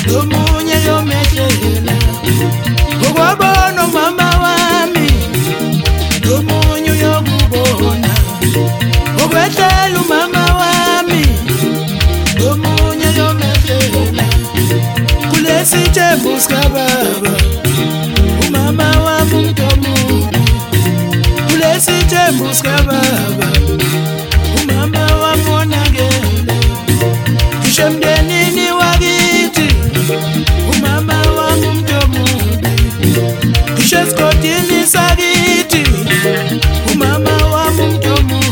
omunye yomehlela ukwabona mama wami omunye uyokubona ukwehlela umama wami omunye yomehlela kulesi thembu sikababa umama wami umntomubi kulesi thembu sikababa umama wami wonakele ngisho emndenini wakithi umama wami umntomubi ngisho esigodini sakithi umama wami umntomubi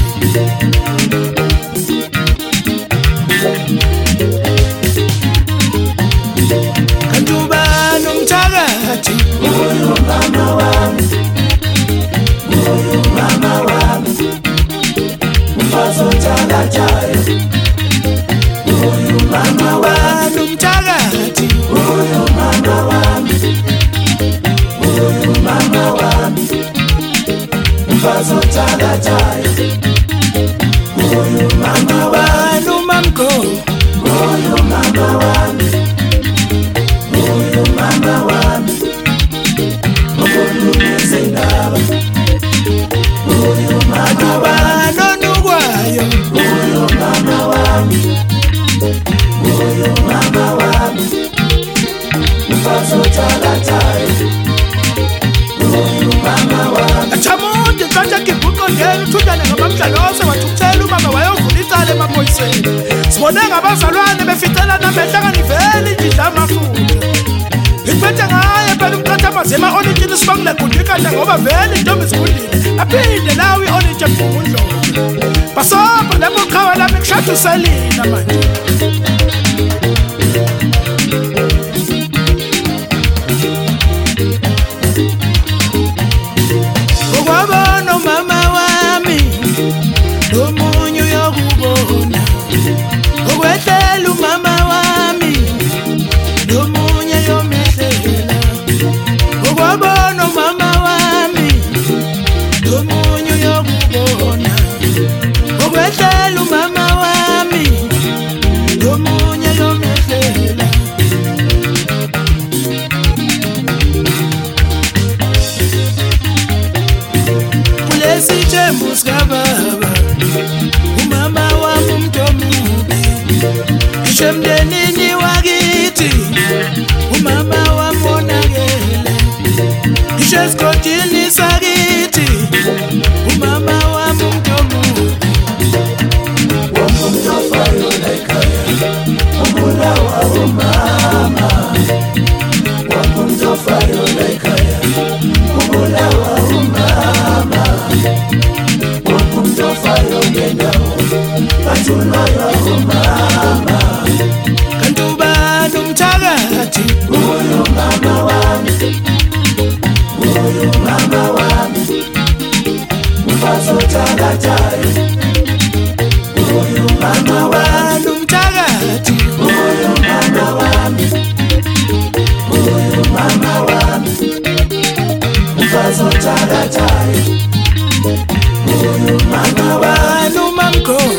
Kantubani umthakathi uyu mama wami umfazothakathaya uyu mama wami umthakathi uyu mama wami umfazothakathaya uyu mama wami umamgo uyu mama wami ukulungizindaba uyu mama wami onukwayo uyu mama wami umfazothakathaya uyu mama wami achamude manje ngibhuqo ngene uthundane ngabamdlalose wathuthela umama wayovula icala emaphoyiseni sibone ngabazalwane beficelana behlanganivele indidla amafutha ngiphethe ngaye phela umqathamazema onintshini sibangile gudikanda ngoba vele intombi zigundile aphinde lawe onintshi ebhungundlo basobha lapho qhawa lami kushada uselina manje ukwabona umama wami omunye uyokubona ukwehlela umama wami omunye yomehlela ukwabona umama wami omunye uyokubona ukwehlela umama wami omunye yomehlela kulesi thembu sikababa umama wami umntomubi ngisho emndenini wakithi umama wami wonakele ngisho esigodini sakithi umama wami umntomubi wamumtofayo layikhaya umulawa umama wamumtofayo layikhaya umulawa umama wamumtofayo ngendawo bathulwayo umama Kantubani umthakathi uyu mama wami umfazothakathaya uyu mama wami umthakathi uyu mama wami umfazothakathaya uyu mama wami umamgo